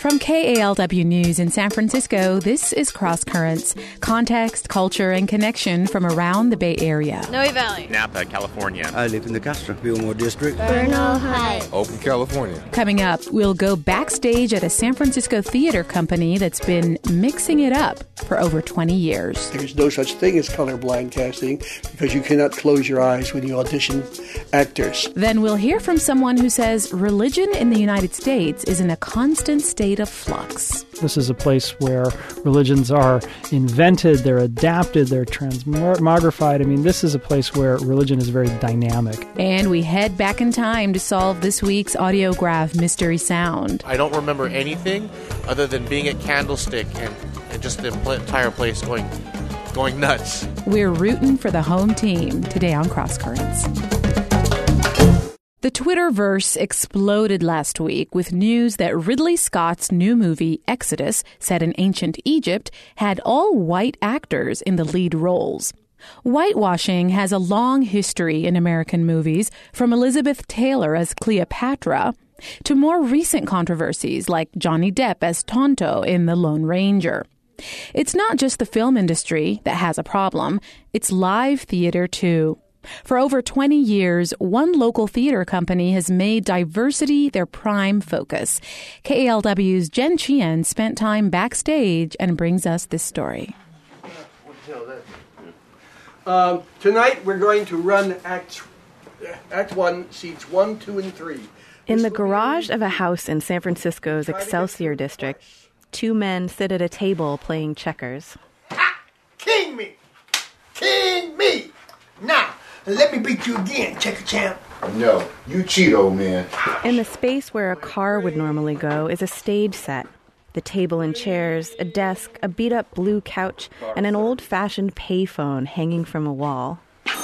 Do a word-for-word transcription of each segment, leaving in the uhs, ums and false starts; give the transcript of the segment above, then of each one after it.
From K A L W News in San Francisco, this is Cross Currents, context, culture, and connection from around the Bay Area. Noe Valley. Napa, California. I live in the Castro Fillmore District. Bernal Heights. Oakland, California. Coming up, we'll go backstage at a San Francisco theater company that's been mixing it up for over twenty years. There's no such thing as colorblind casting because you cannot close your eyes when you audition actors. Then we'll hear from someone who says religion in the United States is in a constant state of flux. This is a place where religions are invented, they're adapted, they're transmogrified. I mean, this is a place where religion is very dynamic. And we head back in time to solve this week's Audiograph mystery sound. I don't remember anything other than being at Candlestick and, and just the entire place going, going nuts. We're rooting for the home team today on Cross Currents. The Twitterverse exploded last week with news that Ridley Scott's new movie, Exodus, set in ancient Egypt, had all white actors in the lead roles. Whitewashing has a long history in American movies, from Elizabeth Taylor as Cleopatra to more recent controversies like Johnny Depp as Tonto in The Lone Ranger. It's not just the film industry that has a problem, it's live theater too. For over twenty years, one local theater company has made diversity their prime focus. K A L W's Jen Chien spent time backstage and brings us this story. Um, tonight we're going to run Act, Act One, Seats One, Two, and Three. In the garage of a house in San Francisco's Excelsior District, two men sit at a table playing checkers. Ha! King me! King me! Now, let me beat you again, checker champ. No, you cheat, old man. In the space where a car would normally go is a stage set. The table and chairs, a desk, a beat-up blue couch, and an old-fashioned payphone hanging from a wall.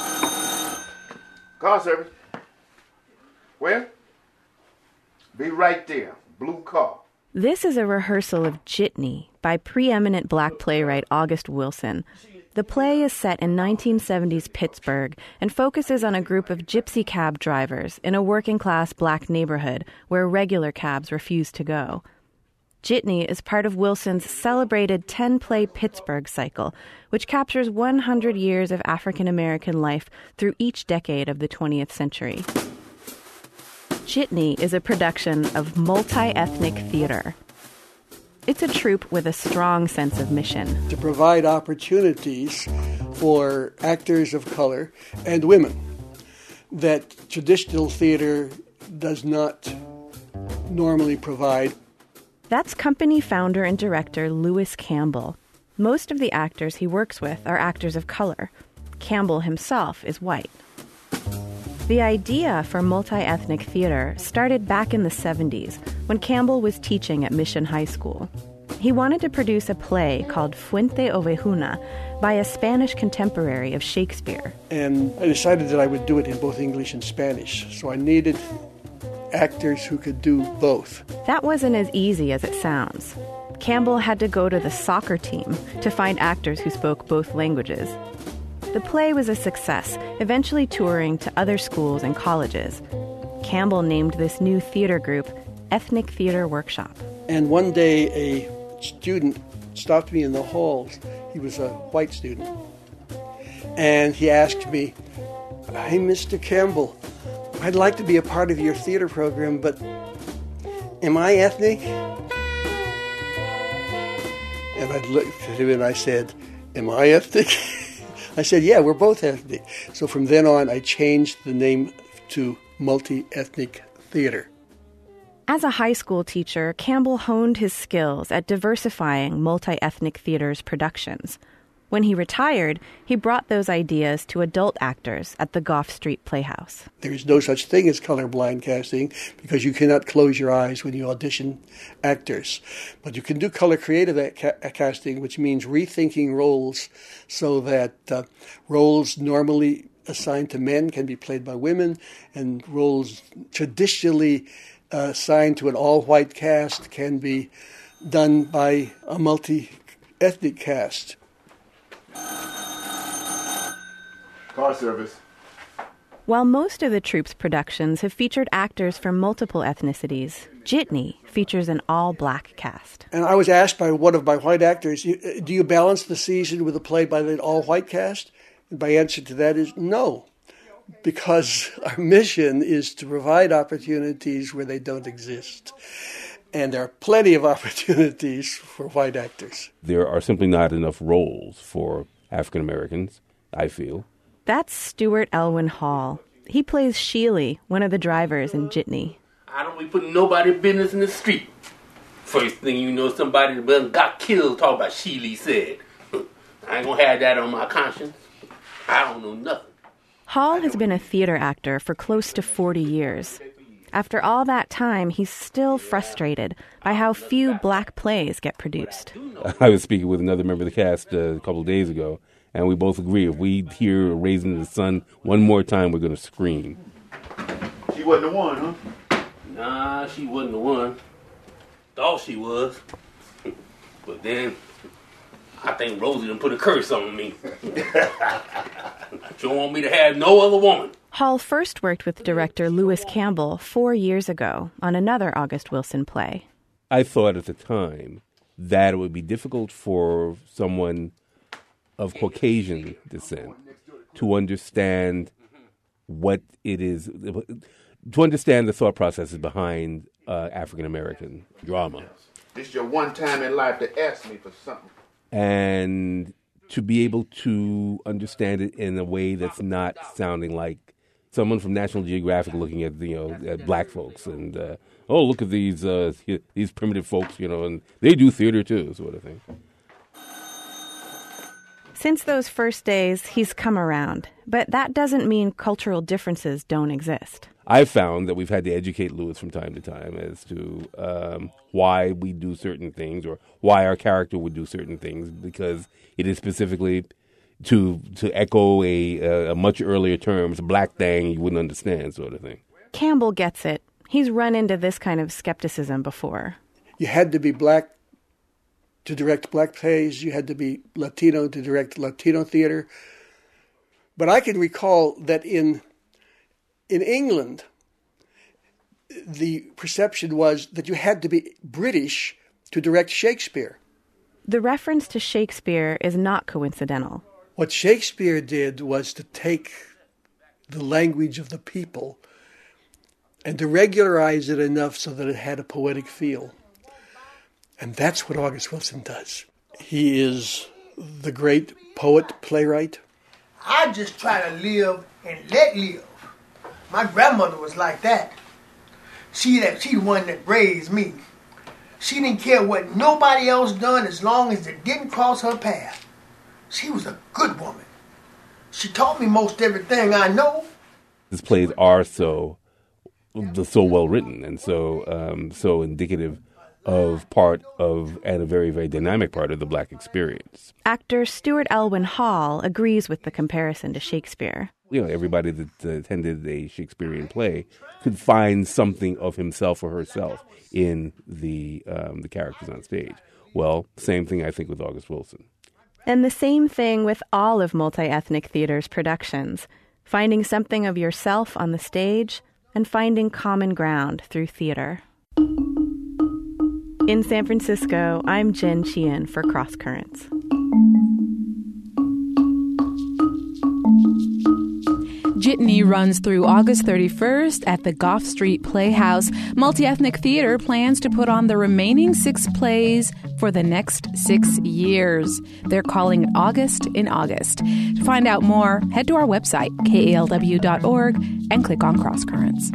Car service. Where? Be right there. Blue car. This is a rehearsal of Jitney by preeminent black playwright August Wilson. The play is set in nineteen seventies Pittsburgh and focuses on a group of gypsy cab drivers in a working-class black neighborhood where regular cabs refuse to go. Jitney is part of Wilson's celebrated ten-play Pittsburgh cycle, which captures one hundred years of African-American life through each decade of the twentieth century. Jitney is a production of multi-ethnic theater. It's a troupe with a strong sense of mission. To provide opportunities for actors of color and women that traditional theater does not normally provide. That's company founder and director Lewis Campbell. Most of the actors he works with are actors of color. Campbell himself is white. The idea for multi-ethnic theater started back in the seventies when Campbell was teaching at Mission High School. He wanted to produce a play called Fuente Ovejuna by a Spanish contemporary of Shakespeare. And I decided that I would do it in both English and Spanish, so I needed actors who could do both. That wasn't as easy as it sounds. Campbell had to go to the soccer team to find actors who spoke both languages. The play was a success, eventually touring to other schools and colleges. Campbell named this new theater group Ethnic Theater Workshop. And one day a student stopped me in the halls. He was a white student. And he asked me, "Hey, Mister Campbell, I'd like to be a part of your theater program, but am I ethnic?" And I looked at him and I said, "Am I ethnic?" I said, "Yeah, we're both ethnic." So from then on, I changed the name to Multi-Ethnic Theater. As a high school teacher, Campbell honed his skills at diversifying multi-ethnic theater's productions. When he retired, he brought those ideas to adult actors at the Gough Street Playhouse. There is no such thing as colorblind casting because you cannot close your eyes when you audition actors. But you can do color creative ca- casting, which means rethinking roles so that uh, roles normally assigned to men can be played by women, and roles traditionally uh, assigned to an all-white cast can be done by a multi-ethnic cast. Car service. While most of the troupe's productions have featured actors from multiple ethnicities, Jitney features an all-black cast. And I was asked by one of my white actors, do you balance the season with a play by the all-white cast? And my answer to that is no, because our mission is to provide opportunities where they don't exist. And there are plenty of opportunities for white actors. There are simply not enough roles for African Americans, I feel. That's Stuart Elwin Hall. He plays Sheely, one of the drivers in Jitney. I don't be putting nobody's business in the street. First thing you know, somebody that got killed talk about Sheely said. I ain't gonna have that on my conscience. I don't know nothing. Hall has been a theater actor for close to forty years. After all that time, he's still frustrated by how few black plays get produced. I was speaking with another member of the cast uh, a couple of days ago, and we both agree if we hear Raising the Sun one more time, we're going to scream. She wasn't the one, huh? Nah, she wasn't the one. Thought she was. But then, I think Rosie done put a curse on me. She don't want me to have no other woman. Hall first worked with director Lewis Campbell four years ago on another August Wilson play. I thought at the time that it would be difficult for someone of Caucasian descent to understand what it is, to understand the thought processes behind uh, African American drama. This is your one time in life to ask me for something. And to be able to understand it in a way that's not sounding like someone from National Geographic looking at, you know, at black folks and, uh, oh, look at these uh, these primitive folks, you know, and they do theater too, sort of thing. Since those first days, he's come around. But that doesn't mean cultural differences don't exist. I've found that we've had to educate Lewis from time to time as to um, why we do certain things or why our character would do certain things, because it is specifically to to echo a, a much earlier term. It's a black thing you wouldn't understand, sort of thing. Campbell gets it. He's run into this kind of skepticism before. You had to be black to direct black plays. You had to be Latino to direct Latino theater. But I can recall that in in England, the perception was that you had to be British to direct Shakespeare. The reference to Shakespeare is not coincidental. What Shakespeare did was to take the language of the people and to regularize it enough so that it had a poetic feel. And that's what August Wilson does. He is the great poet, playwright. I just try to live and let live. My grandmother was like that. She that she the one that raised me. She didn't care what nobody else done as long as it didn't cross her path. She was a good woman. She taught me most everything I know. His plays are so so well written and so um, so indicative of part of, and a very, very dynamic part of the black experience. Actor Stuart Elwin Hall agrees with the comparison to Shakespeare. You know, everybody that uh, attended a Shakespearean play could find something of himself or herself in the um, the characters on stage. Well, same thing, I think, with August Wilson. And the same thing with all of Multi-Ethnic Theater's productions, finding something of yourself on the stage and finding common ground through theater. In San Francisco, I'm Jen Chien for Cross Currents. Jitney runs through August thirty-first at the Gough Street Playhouse. Multi-Ethnic Theater plans to put on the remaining six plays for the next six years. They're calling it August in August. To find out more, head to our website, K A L W dot org, and click on Cross Currents.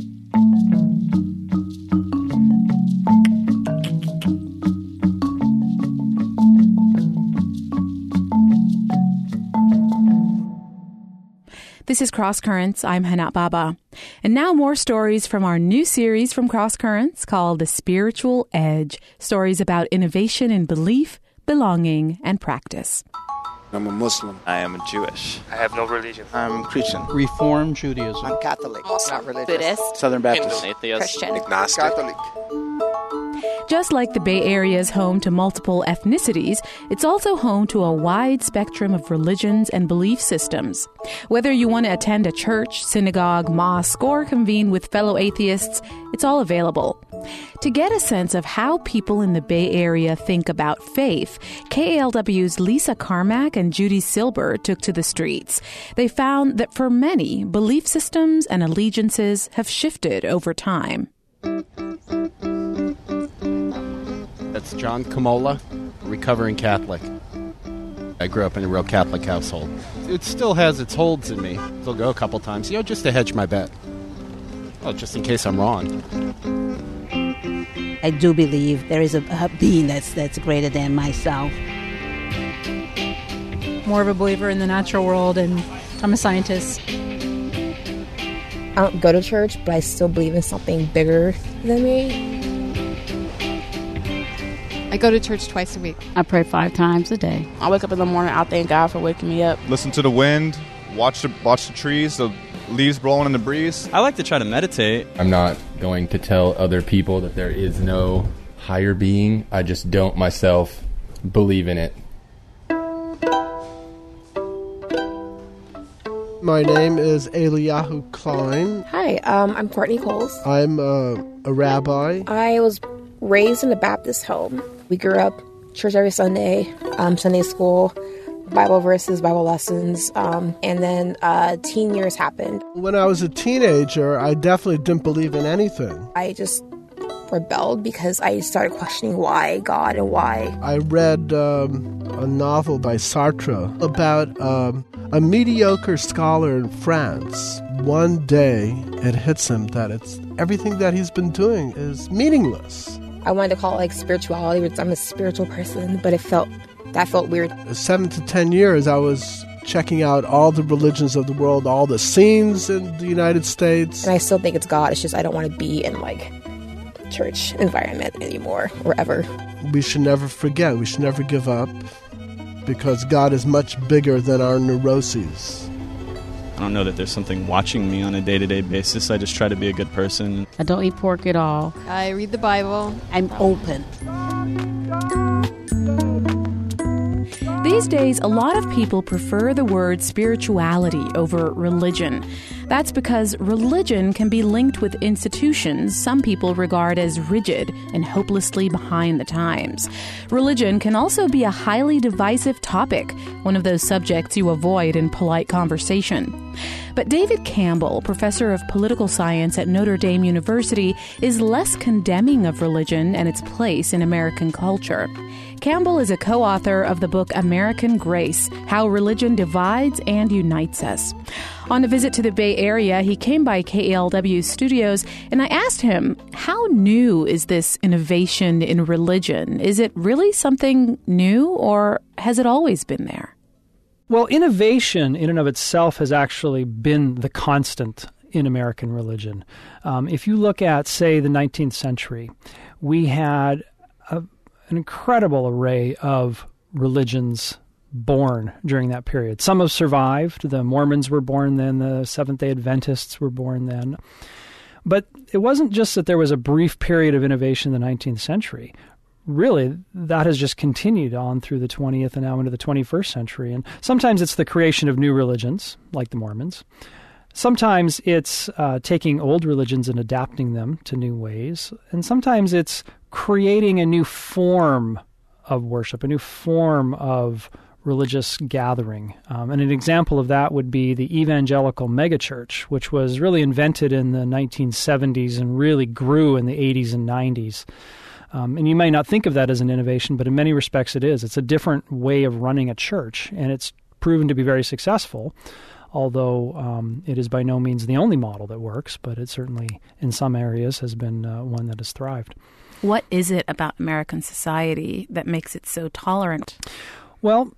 This is Cross Currents. I'm Hana Baba. And now more stories from our new series from Cross Currents called The Spiritual Edge. Stories about innovation in belief, belonging, and practice. I'm a Muslim. I am Jewish. I have no religion. I'm Christian. Reform Judaism. I'm Catholic. Muslim. Not religious. Buddhist. Southern Baptist. Atheist. Christian. Agnostic. Catholic. Just like the Bay Area is home to multiple ethnicities, it's also home to a wide spectrum of religions and belief systems. Whether you want to attend a church, synagogue, mosque, or convene with fellow atheists, it's all available. To get a sense of how people in the Bay Area think about faith, K A L W's Lisa Carmack and Judy Silber took to the streets. They found that for many, belief systems and allegiances have shifted over time. That's John Kamola, recovering Catholic. I grew up in a real Catholic household. It still has its holds in me. I'll go a couple times, you know, just to hedge my bet. Well, just in case I'm wrong. I do believe there is a, a being that's that's greater than myself. More of a believer in the natural world, and I'm a scientist. I don't go to church, but I still believe in something bigger than me. I go to church twice a week. I pray five times a day. I wake up in the morning, I thank God for waking me up. Listen to the wind, watch the, watch the trees, the leaves blowing in the breeze. I like to try to meditate. I'm not going to tell other people that there is no higher being. I just don't myself believe in it. My name is Eliyahu Klein. Hi, um, I'm Courtney Coles. I'm uh, a rabbi. I was raised in a Baptist home. We grew up church every Sunday, um, Sunday school, Bible verses, Bible lessons, um, and then uh, teen years happened. When I was a teenager, I definitely didn't believe in anything. I just rebelled because I started questioning why God and why. I read um, a novel by Sartre about um, a mediocre scholar in France. One day, it hits him that it's everything that he's been doing is meaningless. I wanted to call it like spirituality, because I'm a spiritual person, but it felt that felt weird. Seven to ten years, I was checking out all the religions of the world, all the scenes in the United States. And I still think it's God. It's just I don't want to be in like church environment anymore or ever. We should never forget. We should never give up, because God is much bigger than our neuroses. I don't know that there's something watching me on a day-to-day basis. I just try to be a good person. I don't eat pork at all. I read the Bible. I'm open. These days, a lot of people prefer the word spirituality over religion. That's because religion can be linked with institutions some people regard as rigid and hopelessly behind the times. Religion can also be a highly divisive topic, one of those subjects you avoid in polite conversation. But David Campbell, professor of political science at Notre Dame University, is less condemning of religion and its place in American culture. Campbell is a co-author of the book American Grace, How Religion Divides and Unites Us. On a visit to the Bay Area, he came by K A L W's studios, and I asked him, how new is this innovation in religion? Is it really something new, or has it always been there? Well, innovation in and of itself has actually been the constant in American religion. Um, if you look at, say, the nineteenth century, we had a, an incredible array of religions born during that period. Some have survived. The Mormons were born then. The Seventh-day Adventists were born then. But it wasn't just that there was a brief period of innovation in the nineteenth century. Really, that has just continued on through the twentieth and now into the twenty-first century. And sometimes it's the creation of new religions, like the Mormons. Sometimes it's uh, taking old religions and adapting them to new ways. And sometimes it's creating a new form of worship, a new form of religious gathering. Um, and an example of that would be the evangelical megachurch, which was really invented in the nineteen seventies and really grew in the eighties and nineties. Um, and you may not think of that as an innovation, but in many respects it is. It's a different way of running a church, and it's proven to be very successful, although um, it is by no means the only model that works, but it certainly in some areas has been uh, one that has thrived. What is it about American society that makes it so tolerant? Well,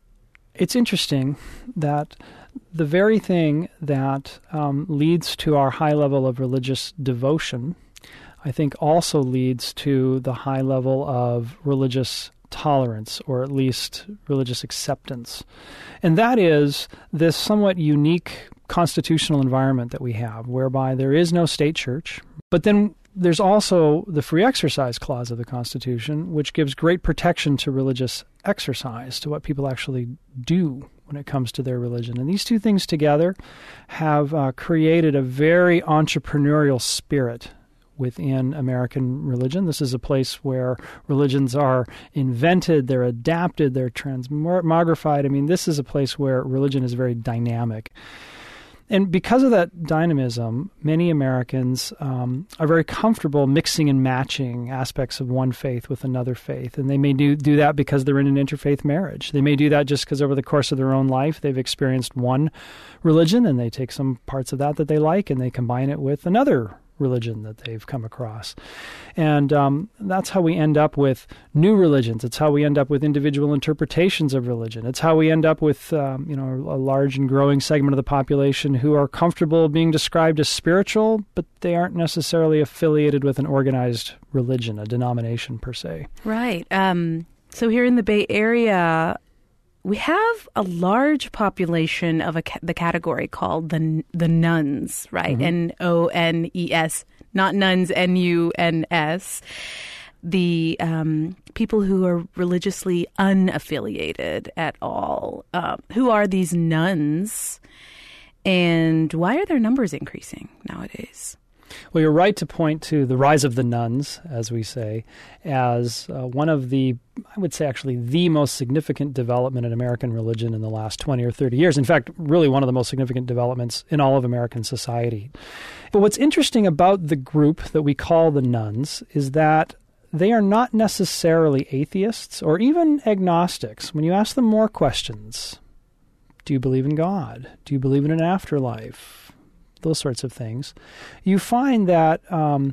it's interesting that the very thing that um, leads to our high level of religious devotion, I think also leads to the high level of religious tolerance, or at least religious acceptance. And that is this somewhat unique constitutional environment that we have, whereby there is no state church, but then there's also the free exercise clause of the Constitution, which gives great protection to religious exercise, to what people actually do when it comes to their religion. And these two things together have uh, created a very entrepreneurial spirit within American religion. This is a place where religions are invented, they're adapted, they're transmogrified. I mean, this is a place where religion is very dynamic. And because of that dynamism, many Americans um, are very comfortable mixing and matching aspects of one faith with another faith. And they may do, do that because they're in an interfaith marriage. They may do that just because over the course of their own life they've experienced one religion and they take some parts of that that they like and they combine it with another religion that they've come across. And um, that's how we end up with new religions. It's how we end up with individual interpretations of religion. It's how we end up with um, you know, a large and growing segment of the population who are comfortable being described as spiritual, but they aren't necessarily affiliated with an organized religion, a denomination per se. Right. Um, so here in the Bay Area, we have a large population of a ca- the category called the the nuns, right? Mm-hmm. N O N E S, not nuns, N U N S. The um, people who are religiously unaffiliated at all. Uh, who are these nuns, and why are their numbers increasing nowadays? Well, you're right to point to the rise of the nuns, as we say, as uh, one of the, I would say actually the most significant development in American religion in the last twenty or thirty years. In fact, really one of the most significant developments in all of American society. But what's interesting about the group that we call the nuns is that they are not necessarily atheists or even agnostics. When you ask them more questions, do you believe in God? Do you believe in an afterlife? Those sorts of things, you find that um,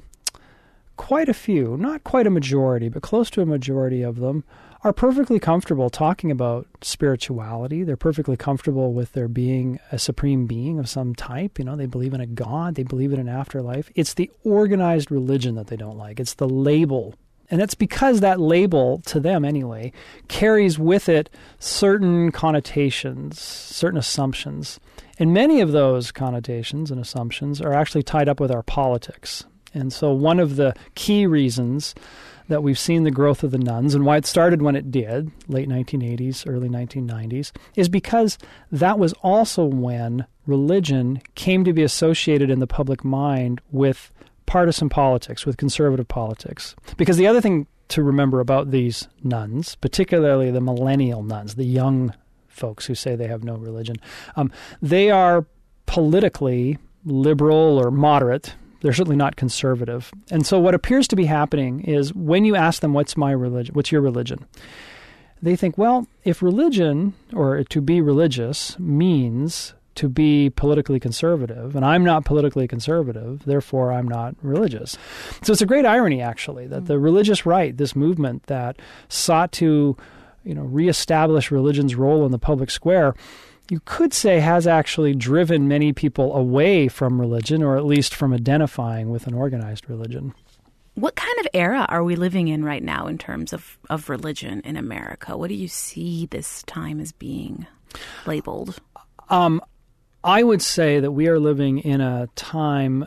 quite a few, not quite a majority, but close to a majority of them are perfectly comfortable talking about spirituality. They're perfectly comfortable with there being a supreme being of some type. You know, they believe in a God. They believe in an afterlife. It's the organized religion that they don't like. It's the label. And that's because that label, to them anyway, carries with it certain connotations, certain assumptions. And many of those connotations and assumptions are actually tied up with our politics. And so one of the key reasons that we've seen the growth of the nuns and why it started when it did, late nineteen eighties, early nineteen nineties, is because that was also when religion came to be associated in the public mind with partisan politics, with conservative politics. Because the other thing to remember about these nuns, particularly the millennial nuns, the young folks who say they have no religion, um, they are politically liberal or moderate. They're certainly not conservative. And so what appears to be happening is when you ask them, what's my religion? What's your religion? They think, well, if religion or to be religious means to be politically conservative, and I'm not politically conservative, therefore I'm not religious. So it's a great irony, actually, that the religious right, this movement that sought to, you know, reestablish religion's role in the public square, you could say has actually driven many people away from religion, or at least from identifying with an organized religion. What kind of era are we living in right now in terms of, of religion in America? What do you see this time as being labeled? Um, I would say that we are living in a time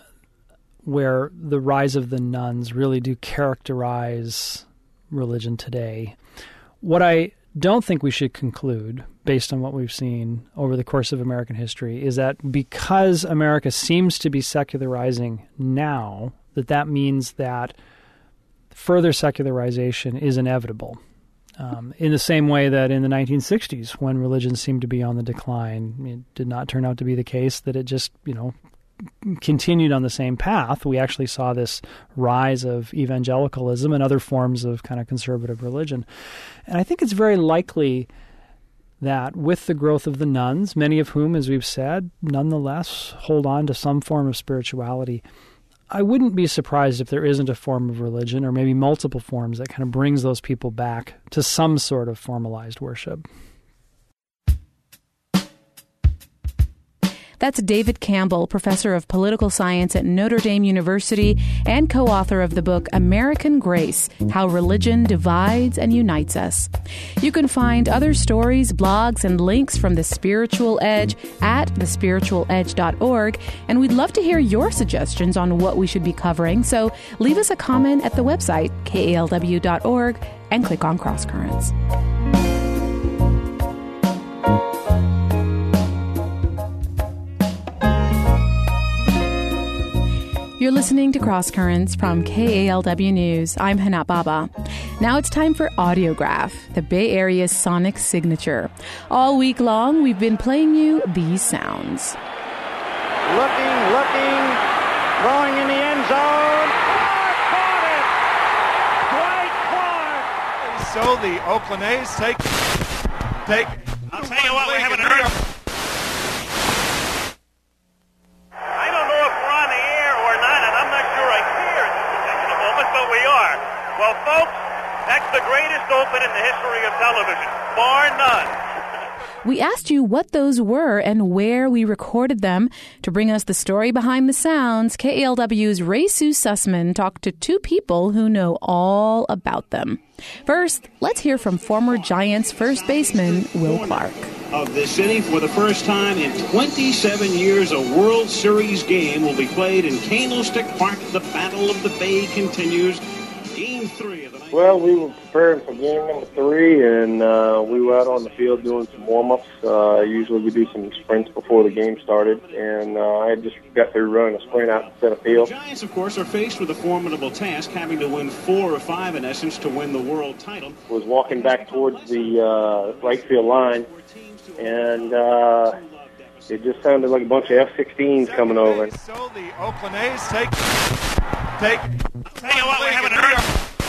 where the rise of the nuns really do characterize religion today. What I don't think we should conclude, based on what we've seen over the course of American history, is that because America seems to be secularizing now, that that means that further secularization is inevitable. Um, in the same way that in the nineteen sixties, when religion seemed to be on the decline, it did not turn out to be the case that it just, you know, continued on the same path. We actually saw this rise of evangelicalism and other forms of kind of conservative religion. And I think it's very likely that with the growth of the nuns, many of whom, as we've said, nonetheless hold on to some form of spirituality, I wouldn't be surprised if there isn't a form of religion, or maybe multiple forms, that kind of brings those people back to some sort of formalized worship. That's David Campbell, professor of political science at Notre Dame University and co-author of the book American Grace: How Religion Divides and Unites Us. You can find other stories, blogs, and links from The Spiritual Edge at the spiritual edge dot org, and we'd love to hear your suggestions on what we should be covering, so leave us a comment at the website, K A L W dot org, and click on Crosscurrents. You're listening to Crosscurrents from K A L W News. I'm Hana Baba. Now it's time for Audiograph, the Bay Area's sonic signature. All week long, we've been playing you these sounds. Looking, looking, throwing in the end zone. Clark caught it! Dwight Clark! So the Oakland A's take... take I'll tell you what, we haven't heard... Well, folks, that's the greatest open in the history of television, bar none. We asked you what those were and where we recorded them. To bring us the story behind the sounds, K A L W's Ray Sue Sussman talked to two people who know all about them. First, let's hear from former Giants first baseman Will Clark. Of the city, for the first time in twenty-seven years, a World Series game will be played in Candlestick Park. The Battle of the Bay continues. Game three of the night. Well, we were preparing for game number three, and uh, we were out on the field doing some warm-ups. Uh, usually we do some sprints before the game started, and uh, I just got through running a sprint out in center field. The Giants, of course, are faced with a formidable task, having to win four or five, in essence, to win the world title. Was walking back towards the uh, right field line, and uh, it just sounded like a bunch of F sixteens coming over. So the Oakland A's take... take... Tell you what, we haven't heard...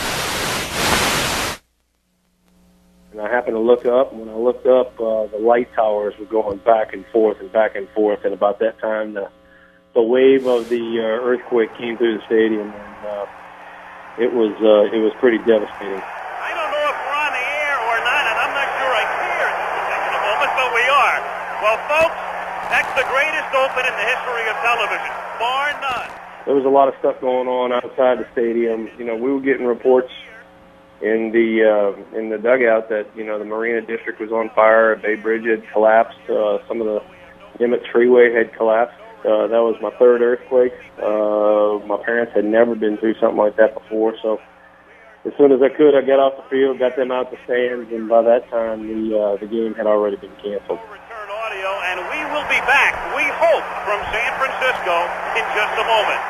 And I happened to look up. When I looked up, uh, the light towers were going back and forth and back and forth. And about that time, the the wave of the uh, earthquake came through the stadium, and uh, it was uh, it was pretty devastating. I don't know if we're on the air or not, and I'm not sure I care in this particular moment, but we are. Well, folks, that's the greatest open in the history of television, bar none. There was a lot of stuff going on outside the stadium. You know, we were getting reports in the uh, in the dugout that, you know, the Marina District was on fire, Bay Bridge had collapsed, uh, some of the Nimitz Freeway had collapsed. Uh, that was my third earthquake. Uh, my parents had never been through something like that before, so as soon as I could, I got off the field, got them out the stands, and by that time, the uh, the game had already been canceled. Return audio, and we will be back, we hope, from San Francisco in just a moment.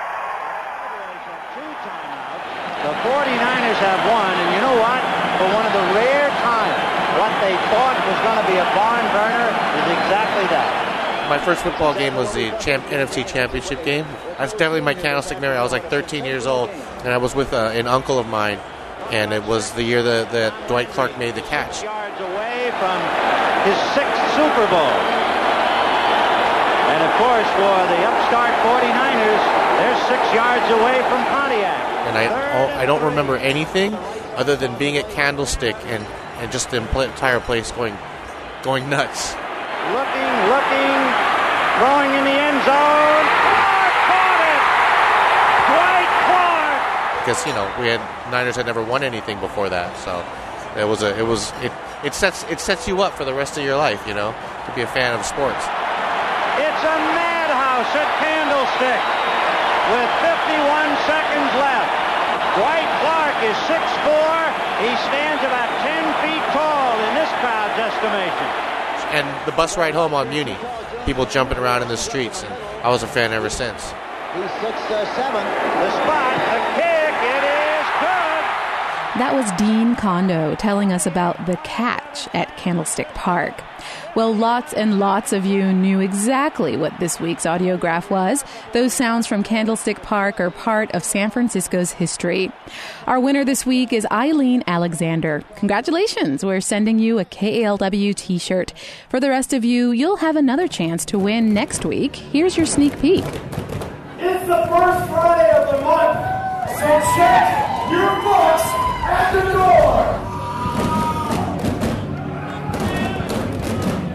The forty-niners have won, and you know what? For one of the rare times, what they thought was going to be a barn burner is exactly that. My first football game was the champ, N F C Championship game. That's definitely my Candlestick memory. I was like thirteen years old, and I was with uh, an uncle of mine, and it was the year that, that Dwight Clark made the catch. Yards away from his sixth Super Bowl. And of course, for the upstart forty-niners, they're six yards away from Pontiac. And I, I don't remember anything other than being at Candlestick and, and just the entire place going going nuts. Looking, looking, throwing in the end zone. Clark caught it! Dwight Clark! Because, you know, we had Niners had never won anything before that, so it was a it was it it sets it sets you up for the rest of your life, you know, to be a fan of sports. It's a madhouse at Candlestick with fifty-one seconds left. Dwight Clark is six foot four. He stands about ten feet tall in this crowd's estimation. And the bus ride home on Muni, people jumping around in the streets, and I was a fan ever since. He's six uh, seven. The spot, the kick, it is good. That was Dean Kondo telling us about the catch at Candlestick Park. Well, lots and lots of you knew exactly what this week's Audiograph was. Those sounds from Candlestick Park are part of San Francisco's history. Our winner this week is Eileen Alexander. Congratulations! We're sending you a K A L W t-shirt. For the rest of you, you'll have another chance to win next week. Here's your sneak peek. It's the first Friday of the month, so check your books at the door. I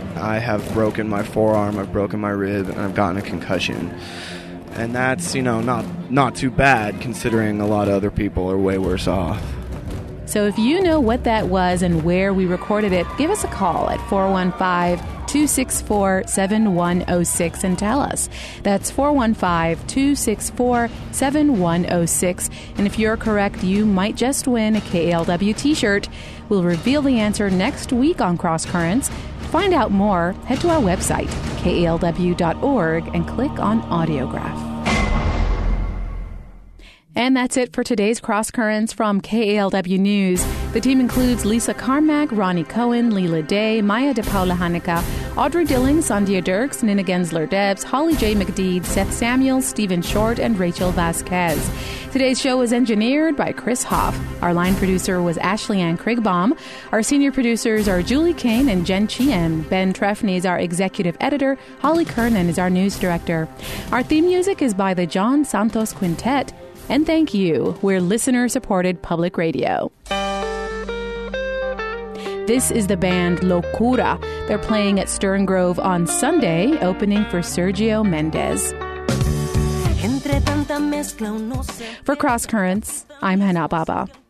have broken my forearm, I've broken my rib, and I've gotten a concussion. And that's, you know, not not too bad considering a lot of other people are way worse off. So if you know what that was and where we recorded it, give us a call at four one five, two six four, seven one zero six and tell us. That's four one five, two six four, seven one zero six. And if you're correct, you might just win a K A L W t-shirt. We'll reveal the answer next week on Cross Currents. To find out more, head to our website, K A L W dot org, and click on Audiograph. And that's it for today's Cross Currents from K A L W News. The team includes Lisa Carmack, Ronnie Cohen, Leela Day, Maya DePaula Hanukkah, Audrey Dilling, Sandia Dirks, Nina Gensler-Debs, Holly J. McDeed, Seth Samuels, Stephen Short, and Rachel Vasquez. Today's show was engineered by Chris Hoff. Our line producer was Ashley Ann Krigbaum. Our senior producers are Julie Kane and Jen Chien. Ben Trefny is our executive editor. Holly Kernan is our news director. Our theme music is by the John Santos Quintet. And thank you. We're listener-supported public radio. This is the band Locura. They're playing at Stern Grove on Sunday, opening for Sergio Mendes. For Cross Currents, I'm Hannah Baba.